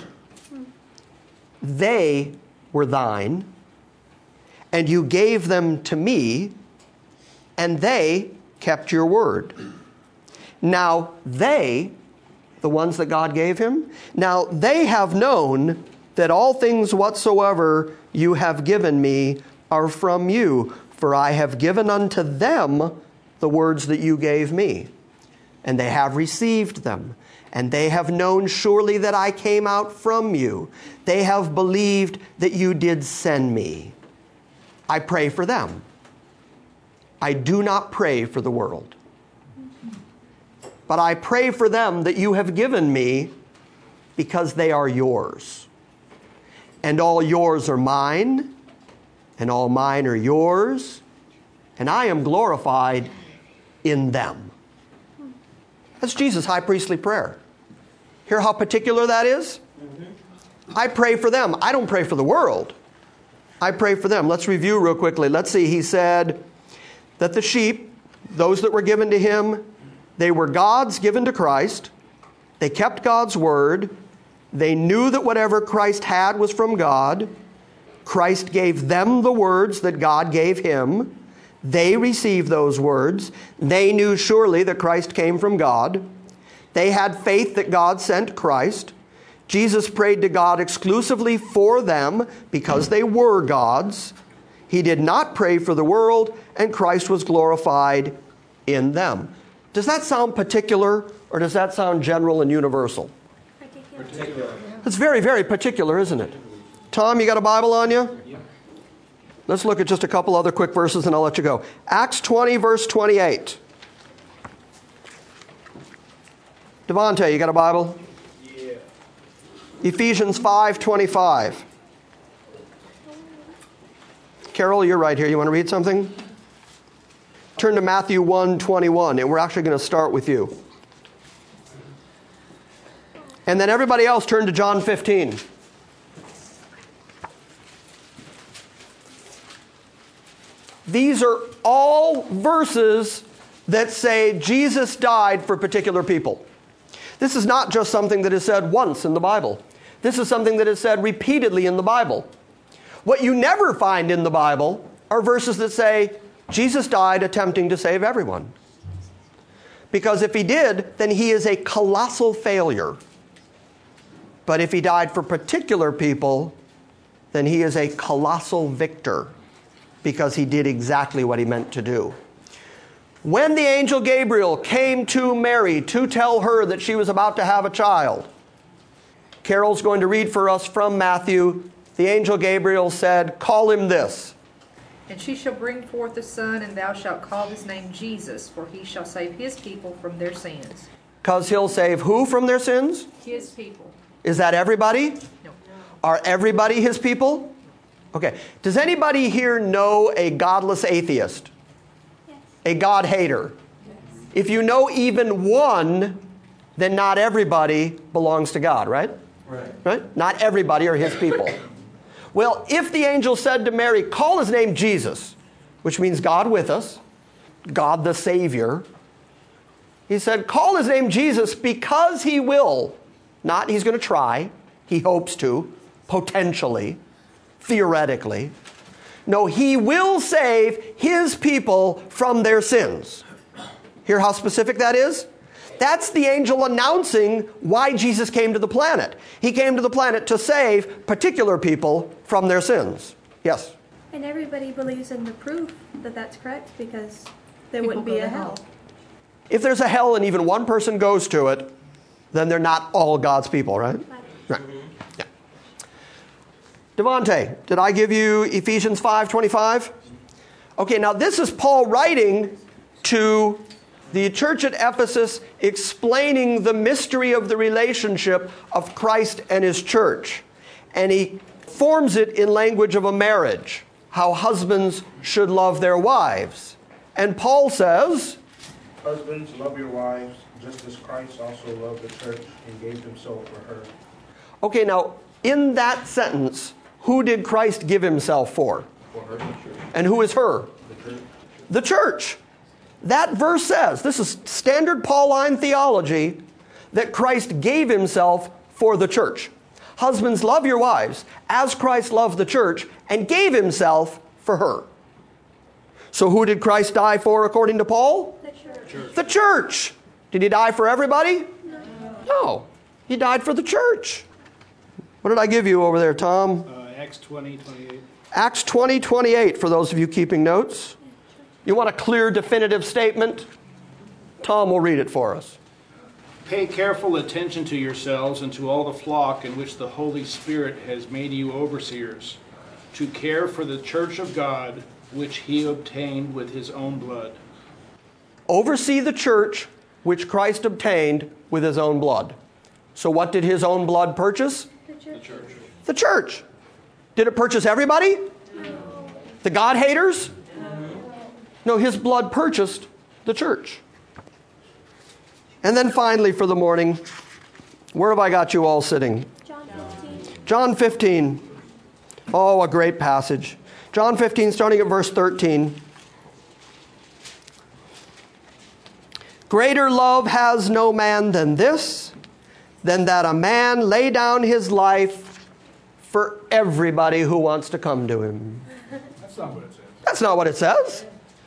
They were thine, and you gave them to me, and they kept your word. Now they, the ones that God gave him, now they have known that all things whatsoever you have given me are from you, for I have given unto them the words that you gave me, and they have received them. And they have known surely that I came out from you. They have believed that you did send me. I pray for them. I do not pray for the world. But I pray for them that you have given me, because they are yours. And all yours are mine, and all mine are yours, and I am glorified in them. That's Jesus' high priestly prayer. Hear how particular that is? Mm-hmm. I pray for them. I don't pray for the world. I pray for them. Let's review real quickly. Let's see. He said that the sheep, those that were given to him, they were God's given to Christ. They kept God's word. They knew that whatever Christ had was from God. Christ gave them the words that God gave him. They received those words. They knew surely that Christ came from God. They had faith that God sent Christ. Jesus prayed to God exclusively for them because they were God's. He did not pray for the world, and Christ was glorified in them. Does that sound particular, or does that sound general and universal? Particular. It's very, very particular, isn't it? Tom, you got a Bible on you? Let's look at just a couple other quick verses and I'll let you go. Acts twenty, verse twenty-eight. Devontae, you got a Bible? Yeah. Ephesians five twenty-five. Carol, you're right here. You want to read something? Turn to Matthew one twenty-one, and we're actually going to start with you. And then everybody else turn to John fifteen. These are all verses that say Jesus died for particular people. This is not just something that is said once in the Bible. This is something that is said repeatedly in the Bible. What you never find in the Bible are verses that say Jesus died attempting to save everyone. Because if he did, then he is a colossal failure. But if he died for particular people, then he is a colossal victor, because he did exactly what he meant to do. When the angel Gabriel came to Mary to tell her that she was about to have a child, Carol's going to read for us from Matthew. The angel Gabriel said, "Call him this." And she shall bring forth a son, and thou shalt call his name Jesus, for he shall save his people from their sins. Because he'll save who from their sins? His people. Is that everybody? No. Are everybody his people? Okay. Does anybody here know a godless atheist? Yes. A God hater? Yes. If you know even one, then not everybody belongs to God, right? Right. Right? Not everybody are his people. Well, if the angel said to Mary, call his name Jesus, which means God with us, God the Savior, he said, call his name Jesus because he will, not he's going to try, he hopes to, potentially, theoretically. No, he will save his people from their sins. Hear how specific that is? That's the angel announcing why Jesus came to the planet. He came to the planet to save particular people from their sins. Yes? And everybody believes in the proof that that's correct because there People wouldn't be go a to hell. hell. If there's a hell and even one person goes to it, then they're not all God's people, right? Right. Yeah. Devontae, did I give you Ephesians five twenty-five? Okay, now this is Paul writing to the church at Ephesus, explaining the mystery of the relationship of Christ and his church. And he forms it in language of a marriage, how husbands should love their wives. And Paul says, Husbands, love your wives, just as Christ also loved the church and gave himself for her. okay, now in that sentence, who did Christ give himself for? For her, the church. And who is her? The church. The church. That verse says, this is standard Pauline theology, that Christ gave himself for the church. Husbands, love your wives as Christ loved the church and gave himself for her. So who did Christ die for according to Paul? The church. Church. The church. Did he die for everybody? No. No. He died for the church. What did I give you over there, Tom? Uh, Acts twenty, twenty-eight. Acts twenty, twenty-eight, for those of you keeping notes. You want a clear, definitive statement? Tom will read it for us. Pay careful attention to yourselves and to all the flock in which the Holy Spirit has made you overseers, to care for the church of God, which he obtained with his own blood. Oversee the church which Christ obtained with his own blood. So what did his own blood purchase? The church. The church. The church. Did it purchase everybody? No. The God haters? No, his blood purchased the church. And then finally for the morning, where have I got you all sitting? John fifteen. John fifteen. Oh, a great passage. John fifteen, starting at verse thirteen. Greater love has no man than this, than that a man lay down his life for everybody who wants to come to him. That's not what it says. That's not what it says.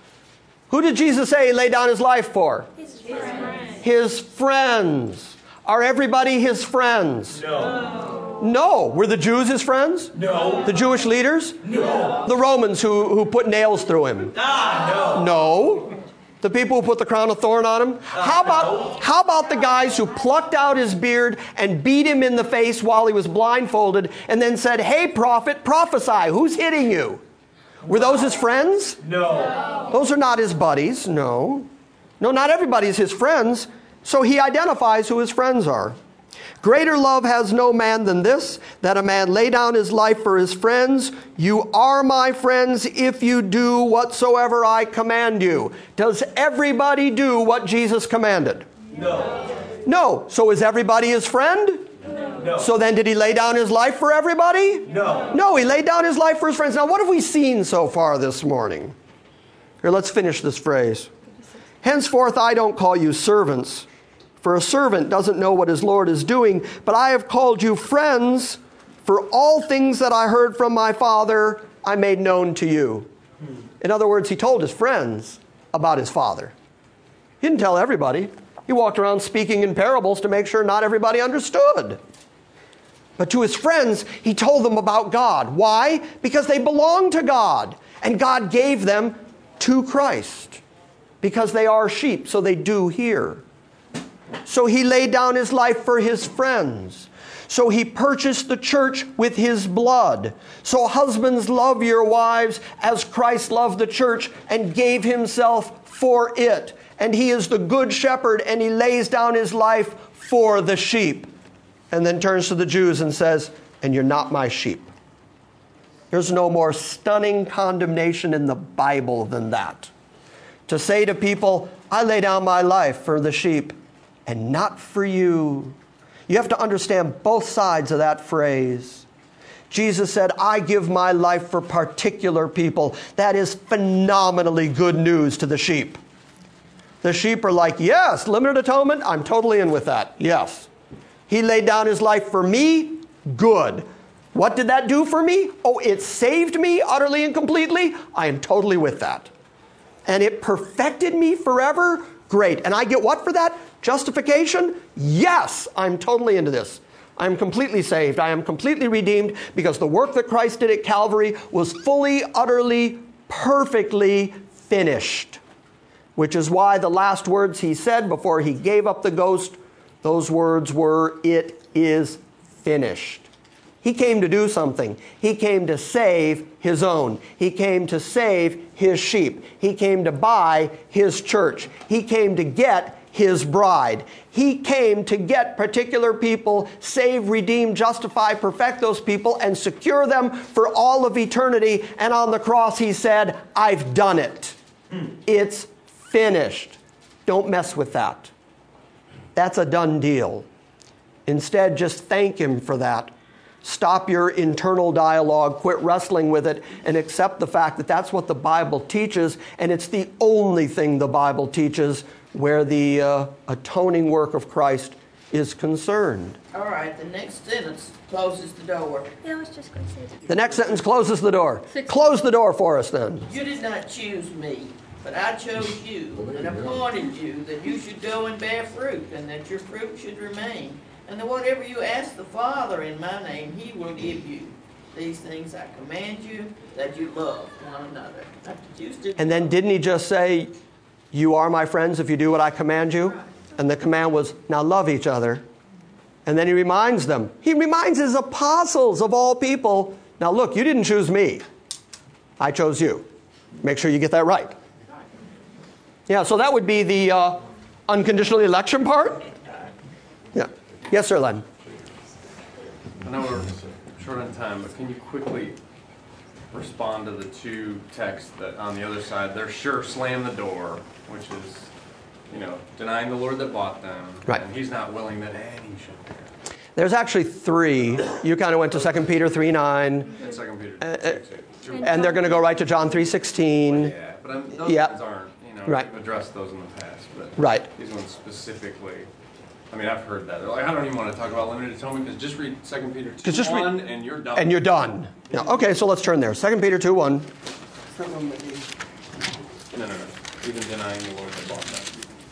Who did Jesus say he laid down his life for? His friends. His friends. Are everybody his friends? No. No. Were the Jews his friends? No. The Jewish leaders? No. The Romans who, who put nails through him? Ah, no. No. The people who put the crown of thorn on him? How about, how about the guys who plucked out his beard and beat him in the face while he was blindfolded and then said, hey, prophet, prophesy. Who's hitting you? Were those his friends? No. Those are not his buddies, no. No, not everybody is his friends, so he identifies who his friends are. Greater love has no man than this, that a man lay down his life for his friends. You are my friends if you do whatsoever I command you. Does everybody do what Jesus commanded? No. No. So is everybody his friend? No. So then did he lay down his life for everybody? No. No, he laid down his life for his friends. Now what have we seen so far this morning? Here, let's finish this phrase. Henceforth I don't call you servants, for a servant doesn't know what his Lord is doing, but I have called you friends, for all things that I heard from my Father I made known to you. In other words, he told his friends about his Father. He didn't tell everybody. He walked around speaking in parables to make sure not everybody understood. But to his friends, he told them about God. Why? Because they belong to God, and God gave them to Christ. Because they are sheep, so they do hear. So he laid down his life for his friends. So he purchased the church with his blood. So husbands, love your wives as Christ loved the church and gave himself for it. And he is the good shepherd, and he lays down his life for the sheep. And then turns to the Jews and says, and you're not my sheep. There's no more stunning condemnation in the Bible than that. To say to people, I lay down my life for the sheep and not for you. You have to understand both sides of that phrase. Jesus said, I give my life for particular people. That is phenomenally good news to the sheep. The sheep are like, yes, limited atonement, I'm totally in with that. Yes. He laid down his life for me. Good. What did that do for me? Oh, it saved me utterly and completely. I am totally with that. And it perfected me forever. Great. And I get what for that? Justification? Yes, I'm totally into this. I'm completely saved. I am completely redeemed because the work that Christ did at Calvary was fully, utterly, perfectly finished. Which is why the last words he said before he gave up the ghost, those words were, it is finished. He came to do something. He came to save his own. He came to save his sheep. He came to buy his church. He came to get his bride. He came to get particular people, save, redeem, justify, perfect those people, and secure them for all of eternity. And on the cross he said, I've done it. It's finished. Don't mess with that. That's a done deal. Instead, just thank him for that. Stop your internal dialogue, quit wrestling with it, and accept the fact that that's what the Bible teaches, and it's the only thing the Bible teaches where the uh, atoning work of Christ is concerned. All right, the next sentence closes the door. Yeah, I was just going to say that. The next sentence closes the door. Close the door for us then. You did not choose me, but I chose you and appointed you that you should go and bear fruit, and that your fruit should remain. And that whatever you ask the Father in my name, he will give you. These things I command you, that you love one another. And then didn't he just say, you are my friends if you do what I command you? And the command was, now love each other. And then he reminds them. He reminds his apostles of all people, now look, you didn't choose me. I chose you. Make sure you get that right. Yeah, so that would be the uh, unconditional election part. Yeah. Yes, sir, Len. I know we're short on time, but can you quickly respond to the two texts that on the other side, they're sure slam the door, which is, you know, denying the Lord that bought them. Right. And he's not willing that any should perish. There's actually three. You kind of went to Second Peter three nine. And Second Peter Uh, six eight. And And they're going to go right to John three sixteen. Yeah, but I'm, those Yeah. ones aren't, you know, Right. we've addressed those in the past, but Right. these ones specifically, I mean, I've heard that. They're like, I don't even want to talk about limited atonement because just read Second Peter two Just read- one and you're done. And you're done. Yeah, okay, so let's turn there. Second Peter two one. No, no, no. Even denying the Lord that bought them.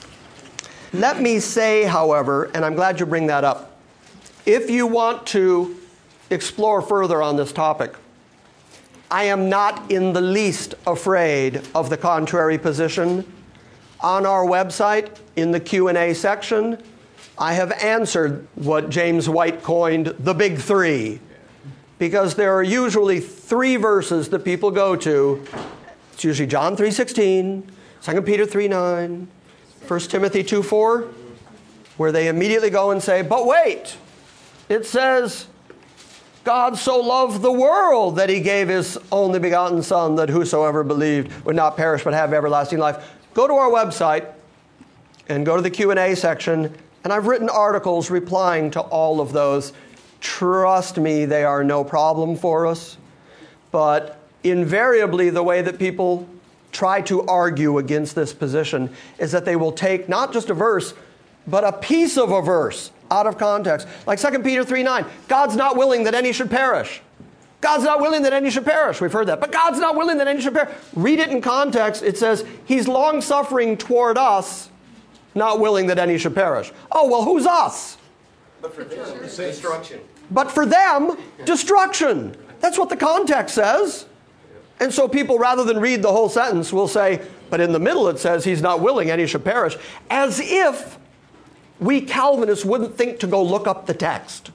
Let me say, however, and I'm glad you bring that up, if you want to explore further on this topic, I am not in the least afraid of the contrary position. On our website, in the Q and A section, I have answered what James White coined the big three. Because there are usually three verses that people go to. It's usually John three sixteen, Second Peter three nine, First Timothy two four, where they immediately go and say, but wait, it says, God so loved the world that he gave his only begotten Son, that whosoever believed would not perish but have everlasting life. Go to our website and go to the Q and A section, and I've written articles replying to all of those. Trust me, they are no problem for us. But invariably, the way that people try to argue against this position is that they will take not just a verse, but a piece of a verse out of context. Like Second Peter three nine, God's not willing that any should perish. God's not willing that any should perish. We've heard that. But God's not willing that any should perish. Read it in context. It says, he's long-suffering toward us, not willing that any should perish. Oh, well, who's us? But for them, it's destruction. But for them, destruction. That's what the context says. And so people, rather than read the whole sentence, will say, but in the middle it says he's not willing any should perish. As if we Calvinists wouldn't think to go look up the text.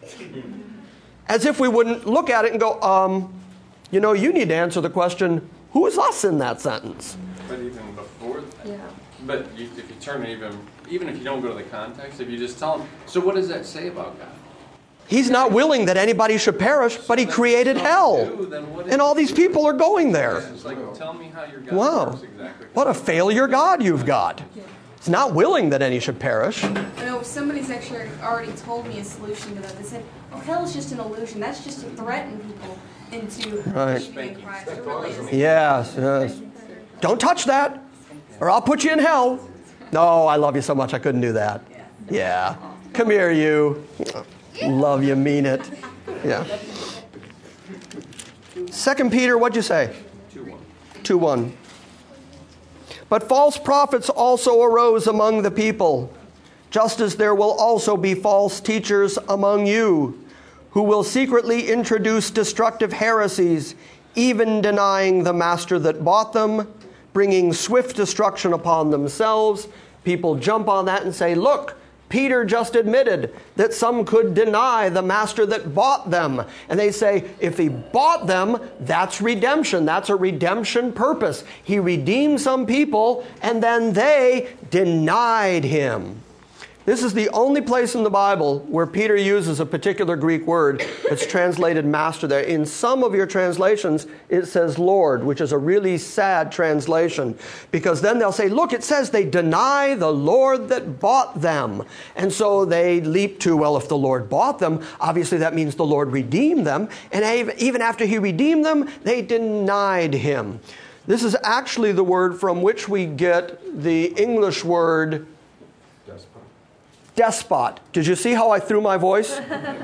As if we wouldn't look at it and go, um, you know, you need to answer the question, who is us in that sentence? But even before that. Yeah. But you, if you turn it even, even if you don't go to the context, if you just tell them, so what does that say about God? He's not willing that anybody should perish, but he created hell. And all these people are going there. It's like, tell me how your God Wow. works exactly. What a failure God you've got. He's not willing that any should perish. I know somebody's actually already told me a solution to that. They said, oh, hell is just an illusion. That's just to threaten people into Right. believing in Christ. It really isn't. Yes, yes. Don't touch that, or I'll put you in hell. No, I love you so much I couldn't do that. Yeah. Come here, you. Love you, mean it. Yeah. Second Peter, what'd you say? two one. two one. But false prophets also arose among the people, just as there will also be false teachers among you, who will secretly introduce destructive heresies, even denying the master that bought them, bringing swift destruction upon themselves. People jump on that and say, look, Peter just admitted that some could deny the master that bought them. And they say, if he bought them, that's redemption. That's a redemption purpose. He redeemed some people, and then they denied him. This is the only place in the Bible where Peter uses a particular Greek word that's translated master there. In some of your translations, it says Lord, which is a really sad translation, because then they'll say, look, it says they deny the Lord that bought them. And so they leap to, well, if the Lord bought them, obviously that means the Lord redeemed them. And even after he redeemed them, they denied him. This is actually the word from which we get the English word despot. Did you see how I threw my voice?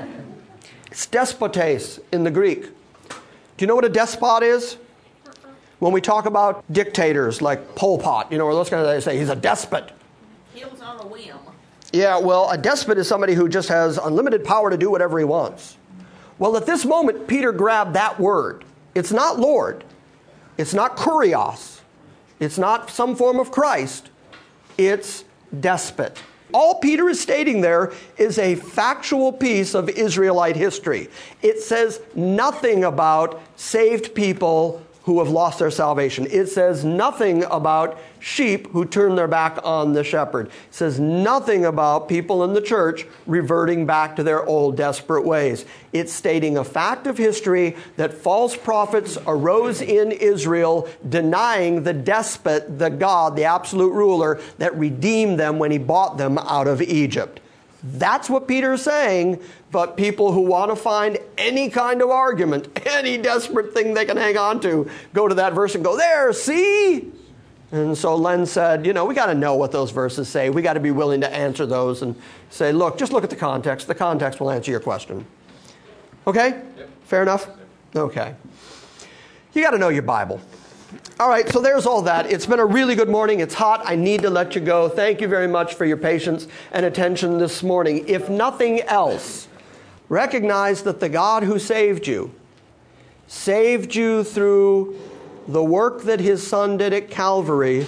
It's despotes in the Greek. Do you know what a despot is? When we talk about dictators like Pol Pot, you know, or those kind of, they say he's a despot. Kills on a whim. Yeah, well, a despot is somebody who just has unlimited power to do whatever he wants. Well, at this moment, Peter grabbed that word. It's not Lord. It's not kurios. It's not some form of Christ. It's despot. All Peter is stating there is a factual piece of Israelite history. It says nothing about saved people who have lost their salvation. It says nothing about sheep who turn their back on the shepherd. It says nothing about people in the church reverting back to their old desperate ways. It's stating a fact of history that false prophets arose in Israel denying the despot, the God, the absolute ruler that redeemed them when he bought them out of Egypt. That's what Peter's saying, but people who want to find any kind of argument, any desperate thing they can hang on to, go to that verse and go, there, see? And so Len said, you know, we got to know what those verses say. We got to be willing to answer those and say, look, just look at the context. The context will answer your question. Okay? Yep. Fair enough? Yep. Okay. You got to know your Bible. All right, so there's all that. It's been a really good morning. It's hot. I need to let you go. Thank you very much for your patience and attention this morning. If nothing else, recognize that the God who saved you, saved you through the work that his Son did at Calvary.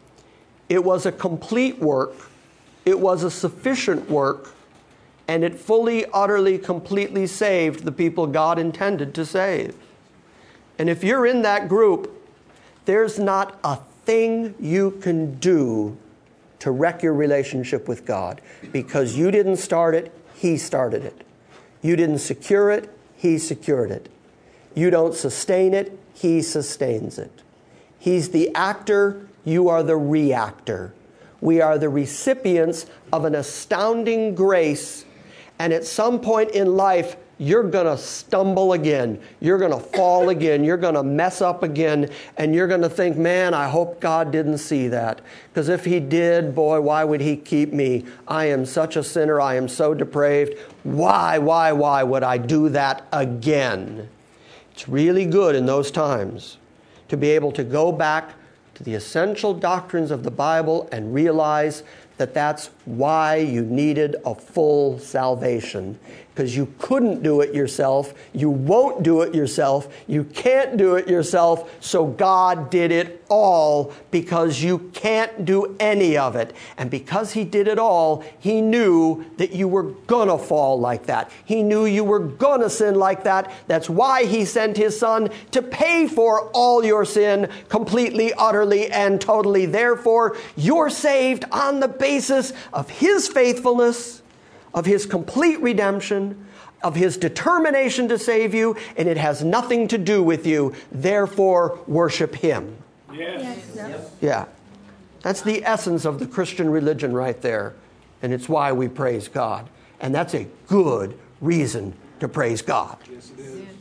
It was a complete work. It was a sufficient work. And it fully, utterly, completely saved the people God intended to save. And if you're in that group, there's not a thing you can do to wreck your relationship with God, because you didn't start it, he started it. You didn't secure it, he secured it. You don't sustain it, he sustains it. He's the actor, you are the reactor. We are the recipients of an astounding grace, and at some point in life, you're going to stumble again. You're going to fall again. You're going to mess up again. And you're going to think, man, I hope God didn't see that. Because if he did, boy, why would he keep me? I am such a sinner. I am so depraved. Why, why, why would I do that again? It's really good in those times to be able to go back to the essential doctrines of the Bible and realize that that's why you needed a full salvation. Because you couldn't do it yourself. You won't do it yourself. You can't do it yourself. So God did it all because you can't do any of it. And because he did it all, he knew that you were going to fall like that. He knew you were going to sin like that. That's why he sent his Son to pay for all your sin completely, utterly, and totally. Therefore, you're saved on the basis of his faithfulness, of his complete redemption, of his determination to save you, and it has nothing to do with you. Therefore, worship him. Yes. Yes. Yeah. That's the essence of the Christian religion right there. And it's why we praise God. And that's a good reason to praise God. Yes, it is.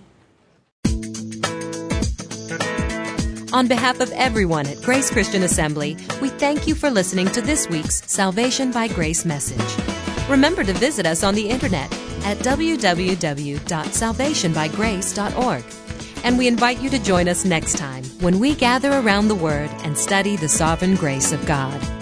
On behalf of everyone at Grace Christian Assembly, we thank you for listening to this week's Salvation by Grace message. Remember to visit us on the internet at w w w dot salvation by grace dot org. And we invite you to join us next time when we gather around the Word and study the sovereign grace of God.